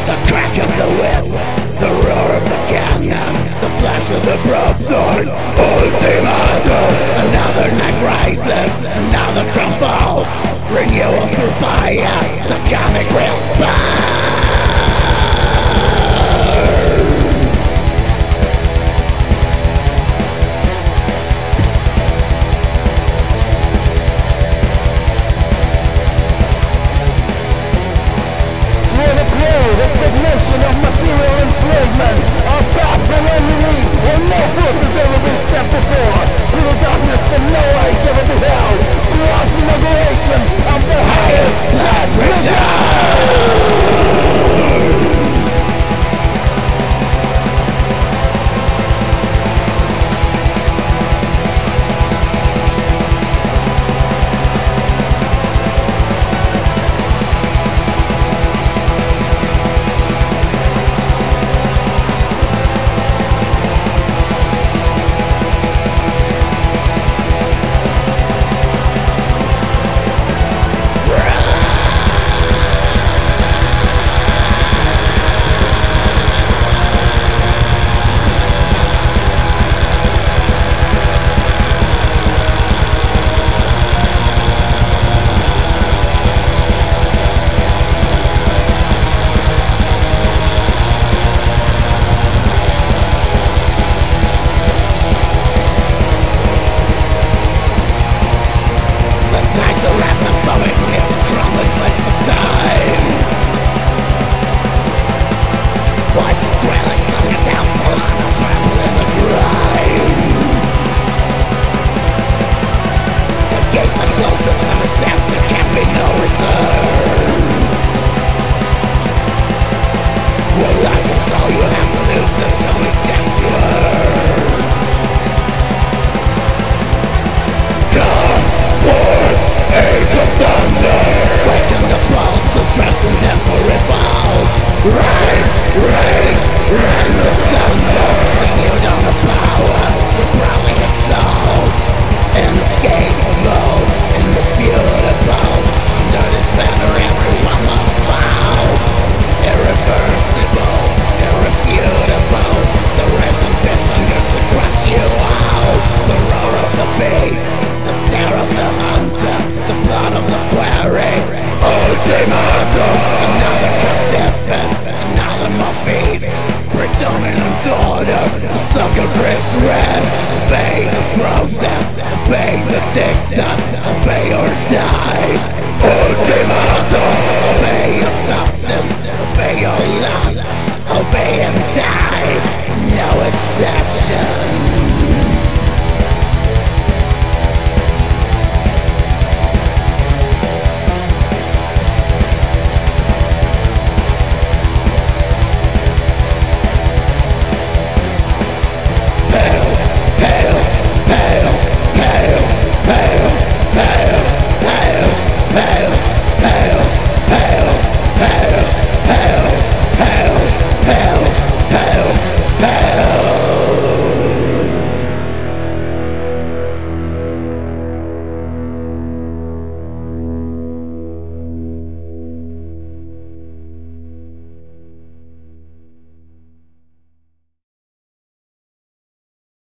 the crack of the whip, the roar of the cannon, the flash of the broadsword. Ultimatum. Another night rises, another crown falls. Renewal through fire, the comic will burn. Resignation of material enslavement, our path to enemy, where no foot has ever been stepped before, through the darkness that no eyes ever beheld, through our inauguration of the highest blood return. Rise, rage, rend the thunder. You know the power, you proudly exalt. Inescapable, indisputable. Under this banner everyone must bow. Irreversible, irrefutable. The resin fist fingers to crush you out. The roar of the beast, the stare of the hunter, the blood of the quarry. Ultimatum. Another crucifix, another Mephi's predominant order. The sucker breaks red. Obey the process, obey the dictum, obey or die. Ultimatum. Obey your substance, obey your lust, obey and die. No exception.